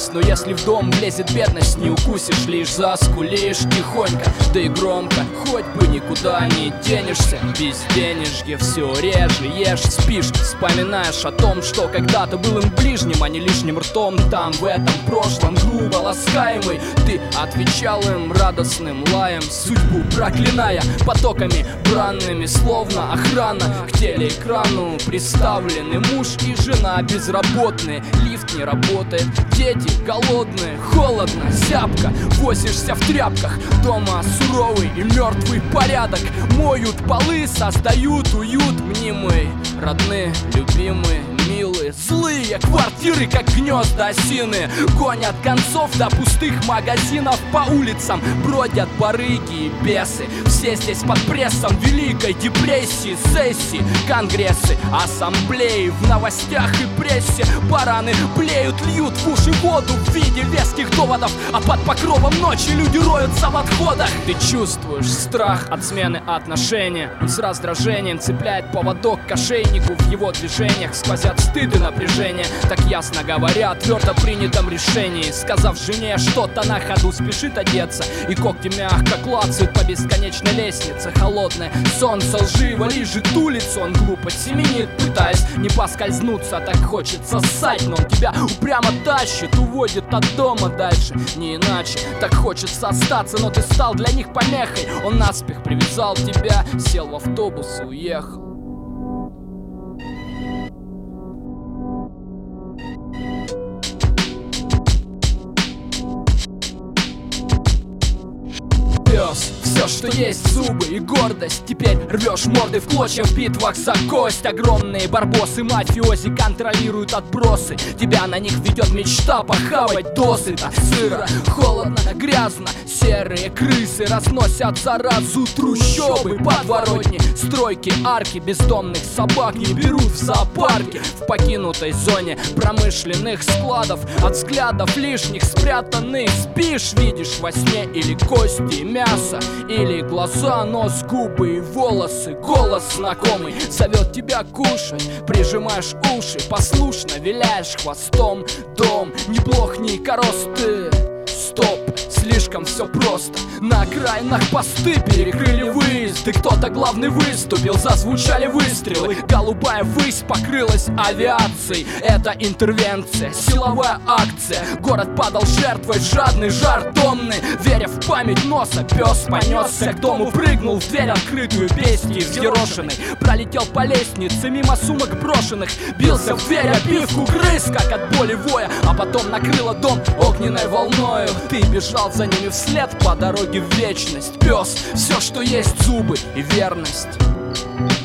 радость. Но если в дом влезет бедность, не укусишь, лишь заскулишь тихонько, да и громко. Хоть бы никуда не денешься, без денежки все реже ешь, спишь, вспоминаешь о том, что когда-то был им ближним, а не лишним ртом. Там в этом прошлом грубо ласкаемый ты отвечал им радостным лаем, судьбу проклиная потоками бранными, словно охрана. К телеэкрану приставлены муж и жена безработные, лифт не работает, дети голодные, холодно, зябко, возишься в тряпках. Дома суровый и мертвый порядок, моют полы, создают уют мнимый. Родные, любимые, милые, злые квартиры, как гнезда осины, гонят концов до пустых магазинов. По улицам бродят барыги и бесы. Все здесь под прессом Великой депрессии. Сессии, конгрессы, ассамблеи, в новостях и прессе бараны блеют, льют в уши воду в виде веских доводов, а под покровом ночи люди роются в отходах. Ты чувствуешь страх от смены отношения, он с раздражением цепляет поводок к ошейнику. В его движениях сквозят стыд и напряжение. Так ясно говоря о твердо принятом решении. Сказав жене что-то на ходу, спешит одеться, и когти мягко клацают по бесконечной лестнице. Холодное солнце лживо лижет улицу, он глупо семенит, пытаясь не поскользнуться. Так хочется ссать, но он тебя упрямо тащит, уводит от дома дальше, не иначе. Так хочется остаться, но ты стал для них помехой. Он наспех привязал тебя, сел в автобус и уехал. Все, что есть, зубы и гордость, теперь рвешь морды в клочья в битвах за кость. Огромные барбосы, мафиози контролируют отбросы. Тебя на них ведет мечта похавать досыта. Сыро, холодно, грязно, серые крысы разносят заразу трущобы, подворотни, стройки, арки. Бездомных собак не берут в зоопарке. В покинутой зоне промышленных складов от взглядов лишних спрятанных спишь. Видишь во сне или кости, мясо, или глаза, нос, губы и волосы. Голос знакомый зовет тебя кушать. Прижимаешь уши, послушно виляешь хвостом. Дом ни плох, ни корос, ты стоп, слишком все просто. На окраинах посты перекрыли выезды. Кто-то главный выступил, зазвучали выстрелы. Голубая высь покрылась авиацией. Это интервенция, силовая акция. Город падал жертвой, жадный жар томный. Веря в память носа, пес понесся к дому. Прыгнул в дверь открытую, бестии взъерошенный. Пролетел по лестнице мимо сумок брошенных. Бился в дверь, обивку грыз, как от боли воя. А потом накрыло дом огненной волною. Ты бежал за ними вслед по дороге в вечность. Пес, все, что есть, зубы и верность.